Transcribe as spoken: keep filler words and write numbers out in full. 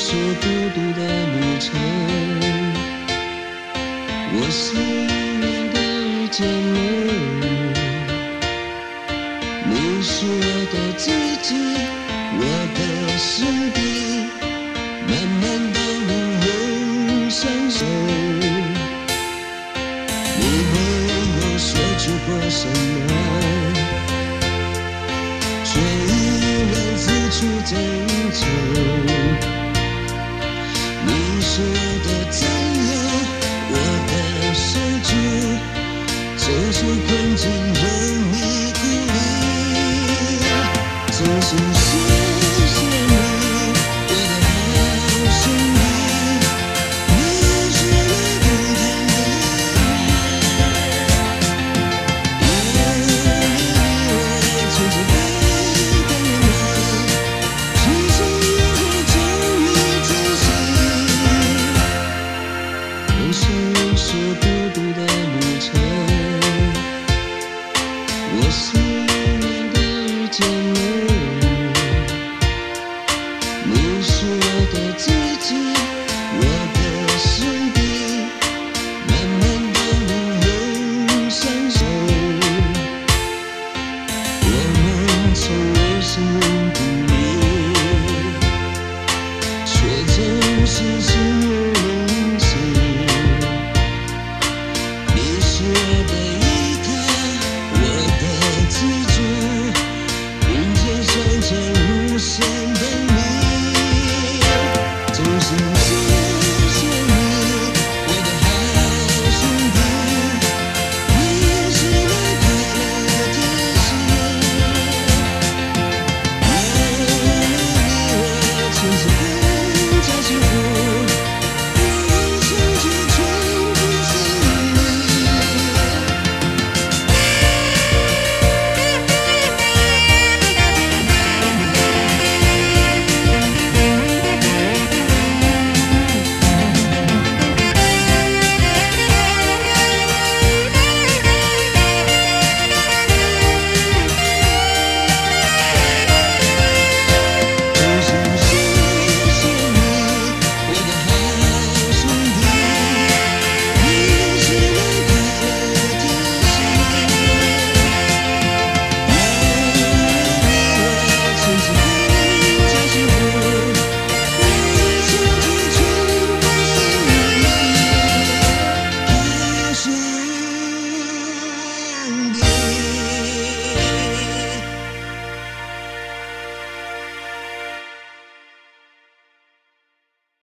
说孤独的路程，我幸运的遇见了你，你是我的自己，我的兄弟，慢慢的路用相守。你没有说出过什么，却依然付出真诚。你是我的自由，我的失去，走出困境有你鼓励。衷心谢谢你，我的好兄弟，你是我不变的眼，有你我从此不变的，世上以后终于珍惜。人生是孤独的路程，我幸运的遇见了你，你是我的自己，我的兄弟，慢慢的路用相守。我们从未形容不离，却总是心有灵犀。你是我的依靠，我的支柱，并肩向前无限的你。衷心谢谢你，我的好兄弟，你是我快乐的心。有了你，我从此更加幸福，人生就全部是你。衷心谢谢你，我的好兄弟，你是我快乐的心。有了你，我从此更加幸福，人生就全部是你，好兄弟。